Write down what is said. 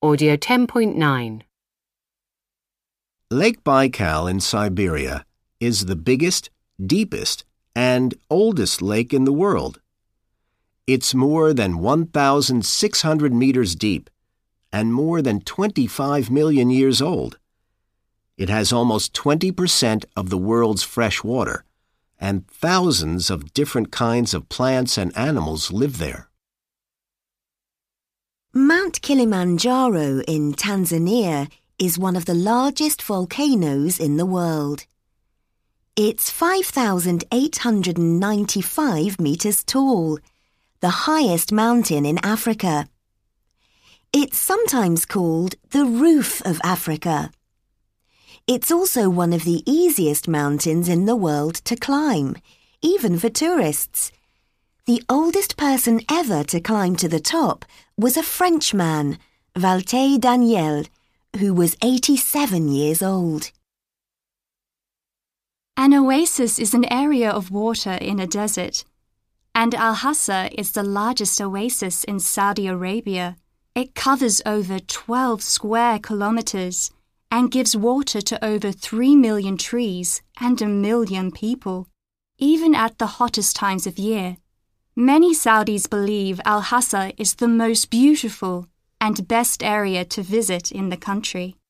Audio 10.9. Lake Baikal in Siberia is the biggest, deepest, and oldest lake in the world. It's more than 1,600 meters deep and more than 25 million years old. It has almost 20% of the world's fresh water, and thousands of different kinds of plants and animals live there. Mount Kilimanjaro in Tanzania is one of the largest volcanoes in the world. It's 5,895 meters tall, the highest mountain in Africa. It's sometimes called the roof of Africa. It's also one of the easiest mountains in the world to climb, even for tourists. The oldest person ever to climb to the top was a Frenchman, Walter Daniel, who was 87 years old. An oasis is an area of water in a desert, and Al-Hasa is the largest oasis in Saudi Arabia. It covers over 12 square kilometers and gives water to over 3 million trees and 1 million people, even at the hottest times of year. Many Saudis believe Al-Hasa is the most beautiful and best area to visit in the country.